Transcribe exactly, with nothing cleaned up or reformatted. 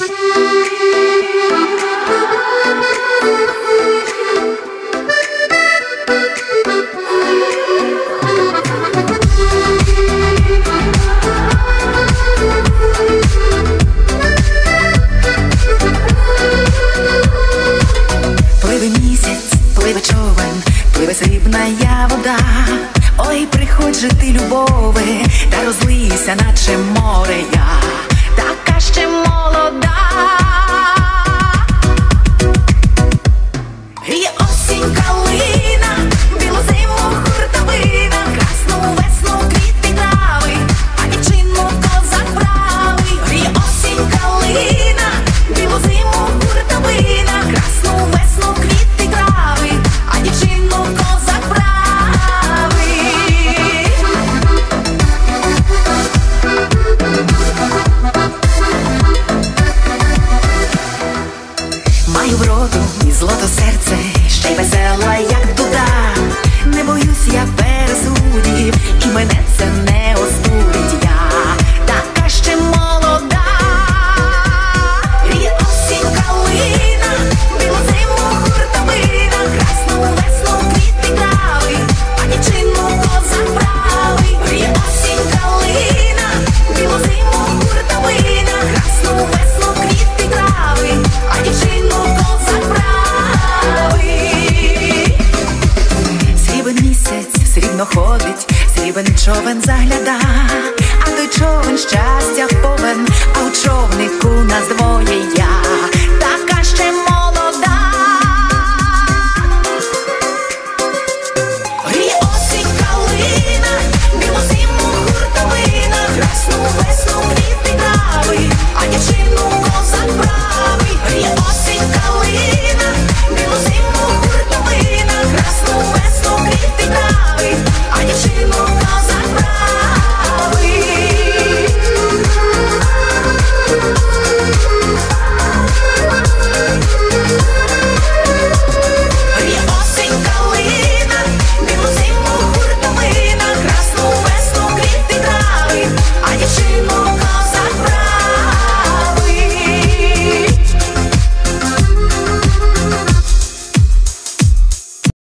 Срібная вода, ой, приходь же ти, любове, та розлийся, наче море я, така ще молода. І осінь калина, білу зиму хуртовина, красну весну квіти трави, а дівчину козак правий. І осінь калина, білу зиму хуртовина, красну весну квіти трави, а дівчину козак правий. Маю вроду і злото серце, ще й весела, як дуда. Не боюсь я пересудів, і мене це не остудить. Я така ще молода. І осінь калина, білу зиму хуртовина, красну весну квіти трави, а дівчину козак правий. І осінь калина, білу зиму хуртовина, красну весну квіти трави, а дівчину козак правий. Срібен місяць срібно ходить, срібен човен загляда, а той човен щастя повен, а у човні